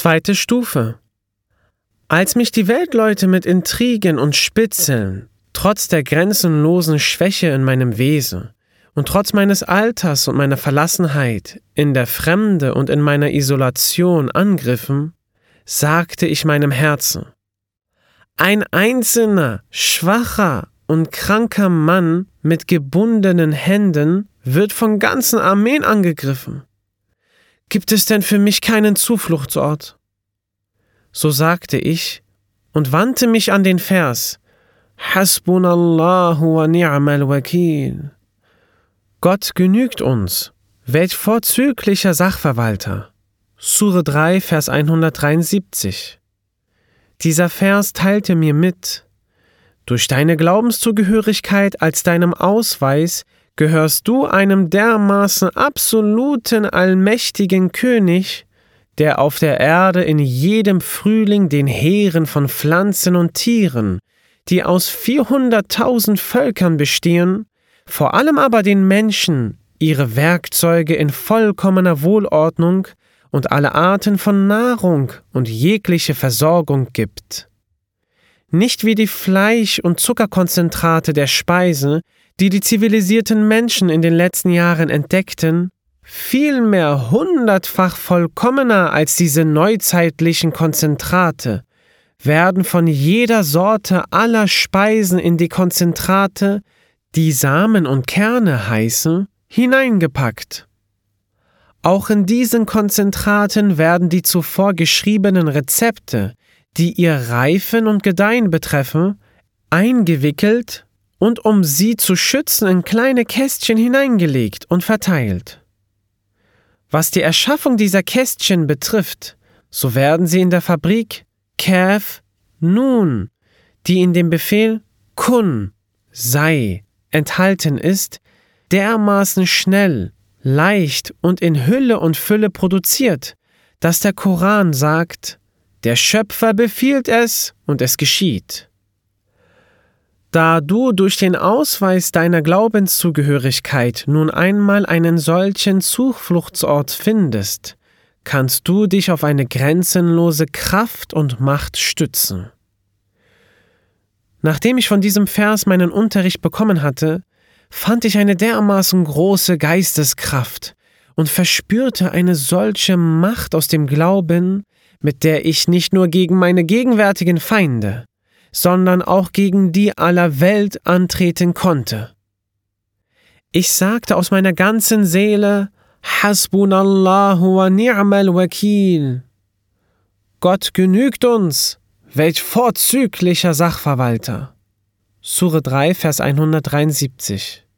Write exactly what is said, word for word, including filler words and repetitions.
Zweite Stufe. Als mich die Weltleute mit Intrigen und Spitzeln, trotz der grenzenlosen Schwäche in meinem Wesen und trotz meines Alters und meiner Verlassenheit, in der Fremde und in meiner Isolation angriffen, sagte ich meinem Herzen: Ein einzelner, schwacher und kranker Mann mit gebundenen Händen wird von ganzen Armeen angegriffen. Gibt es denn für mich keinen Zufluchtsort? So sagte ich und wandte mich an den Vers: Hasbunallahu wa ni'mal wakil. Gott genügt uns, welch vorzüglicher Sachverwalter. Sure drei, Vers hundertdreiundsiebzig. Dieser Vers teilte mir mit: Durch deine Glaubenszugehörigkeit als deinem Ausweis gehörst du einem dermaßen absoluten, allmächtigen König, der auf der Erde in jedem Frühling den Heeren von Pflanzen und Tieren, die aus vierhunderttausend Völkern bestehen, vor allem aber den Menschen, ihre Werkzeuge in vollkommener Wohlordnung und alle Arten von Nahrung und jegliche Versorgung gibt. Nicht wie die Fleisch- und Zuckerkonzentrate der Speise, die die zivilisierten Menschen in den letzten Jahren entdeckten, vielmehr hundertfach vollkommener als diese neuzeitlichen Konzentrate, werden von jeder Sorte aller Speisen in die Konzentrate, die Samen und Kerne heißen, hineingepackt. Auch in diesen Konzentraten werden die zuvor geschriebenen Rezepte, die ihr Reifen und Gedeihen betreffen, eingewickelt und um sie zu schützen in kleine Kästchen hineingelegt und verteilt. Was die Erschaffung dieser Kästchen betrifft, so werden sie in der Fabrik Kaf Nun, die in dem Befehl Kun, sei, enthalten ist, dermaßen schnell, leicht und in Hülle und Fülle produziert, dass der Koran sagt: Der Schöpfer befiehlt es und es geschieht. Da du durch den Ausweis deiner Glaubenszugehörigkeit nun einmal einen solchen Zufluchtsort findest, kannst du dich auf eine grenzenlose Kraft und Macht stützen. Nachdem ich von diesem Vers meinen Unterricht bekommen hatte, fand ich eine dermaßen große Geisteskraft und verspürte eine solche Macht aus dem Glauben, mit der ich nicht nur gegen meine gegenwärtigen Feinde, sondern auch gegen die aller Welt antreten konnte. Ich sagte aus meiner ganzen Seele: Hasbunallahu wa ni'mal wakil. Gott genügt uns, welch vorzüglicher Sachverwalter. Sure drei, Vers hundertdreiundsiebzig.